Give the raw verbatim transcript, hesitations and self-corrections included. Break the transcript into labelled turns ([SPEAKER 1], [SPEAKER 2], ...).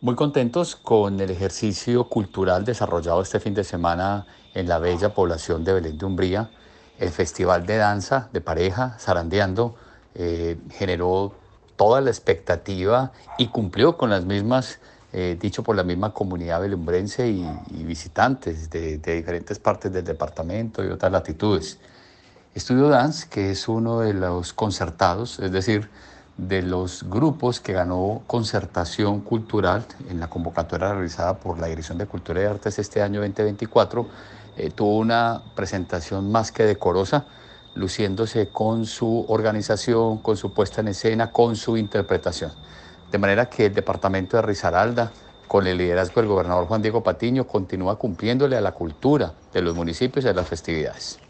[SPEAKER 1] Muy contentos con el ejercicio cultural desarrollado este fin de semana en la bella población de Belén de Umbría. El Festival de Danza de Pareja, Zarandeando, eh, generó toda la expectativa y cumplió con las mismas, eh, dicho por la misma comunidad belumbrense y, y visitantes de, de diferentes partes del departamento y otras latitudes. Estudio Dance, que es uno de los concertados, es decir, de los grupos que ganó concertación cultural en la convocatoria realizada por la Dirección de Cultura y Artes este año dos mil veinticuatro, eh, tuvo una presentación más que decorosa, luciéndose con su organización, con su puesta en escena, con su interpretación. De manera que el departamento de Risaralda, con el liderazgo del gobernador Juan Diego Patiño, continúa cumpliéndole a la cultura de los municipios y a las festividades.